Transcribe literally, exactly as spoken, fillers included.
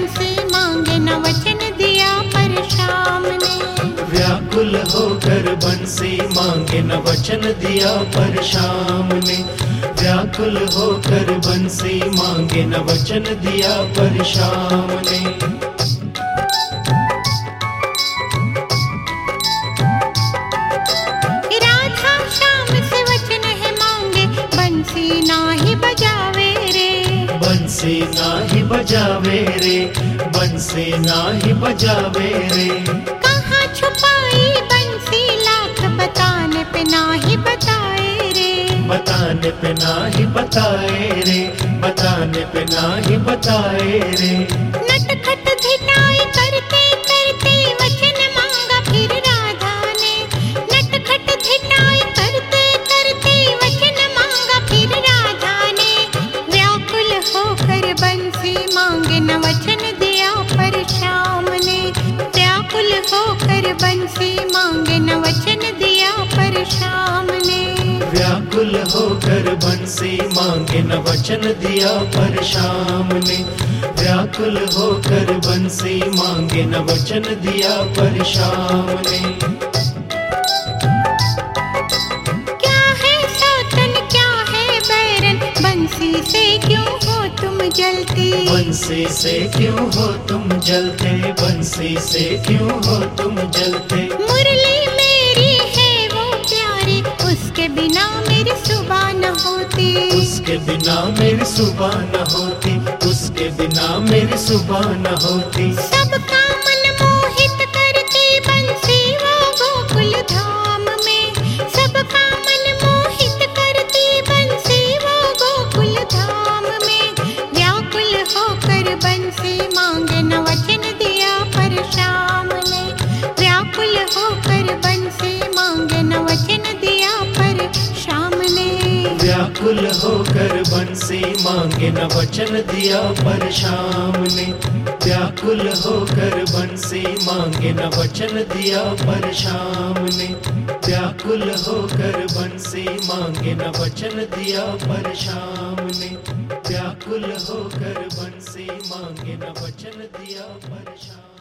बंसी मांगे न वचन दिया पर शाम ने। व्याकुल होकर बंसी मांगे न वचन दिया पर शाम ने। व्याकुल होकर बंसी मांगे न वचन दिया पर शाम ने। राधा श्याम से वचन है मांगे बंसी नाही बजावे रे। बंसी नाही बजावे रे, बंसी नाही बजावे रे। कहाँ छुपाई बंसी लाख बताने पे नाही बताए रे। बताने पे नाही बताए रे, बताने पे नाही बताए रे। नटखट धिटाई करते करते वचन मांगा फिर राधा ने। नटखट धिटाई करते करते वचन मांगा फिर राधा ने। व्याकुल होकर बंसी मांगे न वचन दिया पर शाम ने। व्याकुल होकर बंसी मांगे न वचन दिया पर शाम ने। व्याकुल होकर बंसी मांगे न वचन दिया पर शाम ने। व्याकुल होकर बंसी मांगे न वचन दिया पर शाम ने। क्या है सौतन क्या है बैरन बंसी से क्यों हो तुम जलती। बंसी से क्यों हो तुम जलते, बंसी से क्यों हो तुम जलते। मुरली मेरी है वो प्यारी उसके बिना मेरी सुबह न होती। उसके बिना मेरी सुबह न होती, उसके बिना मेरी सुबह न होती। सबका मन मोहित करती बंसी वो गोकुल धाम में। सबका मन मोहित करती बंसी वो गोकुल धाम में। व्याकुल होकर बंसी मांगे न वचन दिया पर शाम ने। व्याकुल होकर बंसी मांगे न वचन दिया पर शाम ने। व्याकुल होकर बंसी मांगे न वचन दिया पर शाम ने। व्याकुल होकर बंसी मांगे न वचन दिया पर शाम ने। व्याकुल होकर बंसी मांगे न वचन दिया पर शाम ने। व्याकुल होकर बंसी मांगे न वचन दिया पर शाम।